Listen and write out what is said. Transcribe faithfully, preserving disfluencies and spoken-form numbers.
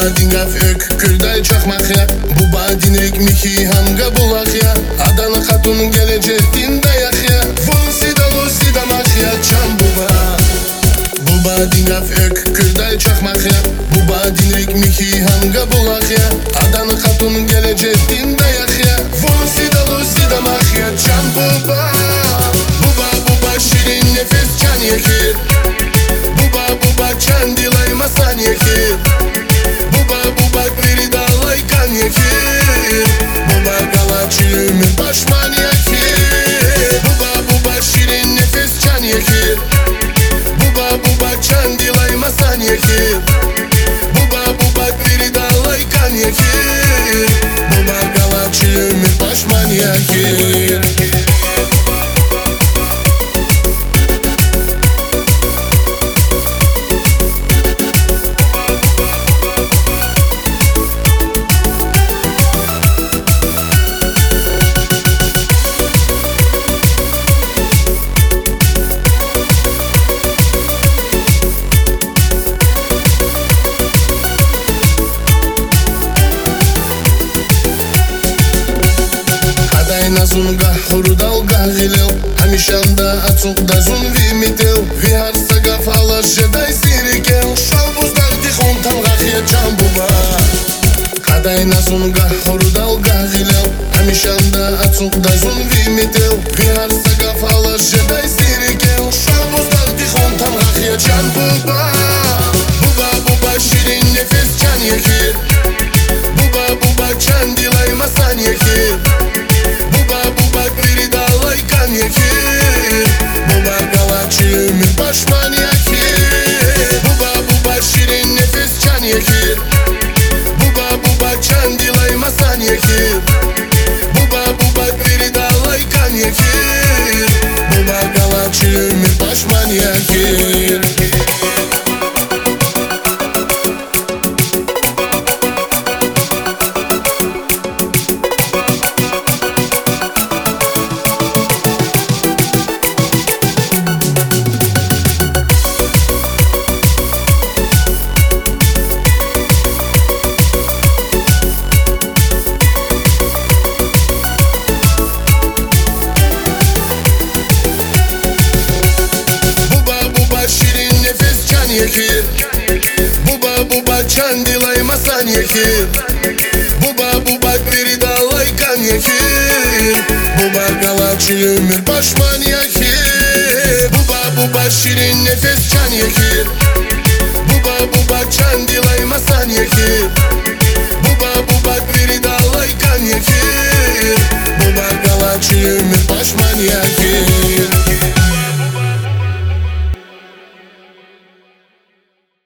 badingaf ök kürday çakmak ya. Bu badinek miki hanga bulak ya. Adana hatun gelecek din dayak ya. Vunsi da lusi da mak ya çam buba. Bu badingaf ök kürday çakmak ya. Bu badinek miki hanga bulak ya. Adana hatun gelecek din dayak ya. Vunsi da lusi da mak ya çam buba. Buba buba şirin nefes can yakir. Buba buba can dilay masan yakir. Buba buba biri dalay kan yakir. Buba galaçılımı başman yakir. Buba buba şirin nefes can yakir. Buba buba can dilay masan yakir. Buba buba biri dalay kan yakir. Buba galaçılımı başman yakir. Nazunga hurdalga gilil Hamishanda atsukda zun vimitil Vihar sagaf ala jeday sirikel Şalbuzlar dihon tamgah ya çambuba Kaday nazunga hurdalga gilil Hamishanda atsukda zun vimitil Vihar sagaf ala jeday sirikel Şalbuzlar dihon tamgah ya çambuba Buba buba şirin nefes can yakir Buba buba can dilay masan yakir Buba buba biri dalay kan yakir. Buba galaçılımı başman yakir. Buba buba şirin nefes can yakir. Buba buba can dilay masan yakir. Buba buba biri dalay kan yakir. Buba galaçılımı başman yakir. Yakir. Buba buba can dilay masan yakir. Buba buba biri dalay kan yakir. Buba galaçılımır başman yakir. Buba buba şirin nefes can yakir. Buba buba can dilay masan yakir. Buba buba biri dalay kan yakir. Buba galaçılımır başman yakir.